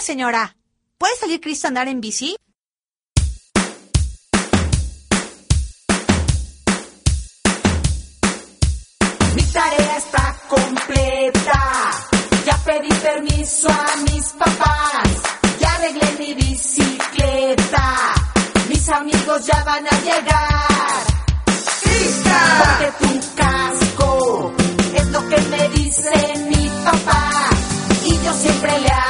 Oiga, señora, ¿puede salir Cristo a andar en bici? Mi tarea está completa. Ya pedí permiso a mis papás. Ya arreglé mi bicicleta. Mis amigos ya van a llegar. ¡Crista! Ponte tu casco. Es lo que me dice mi papá. Y yo siempre le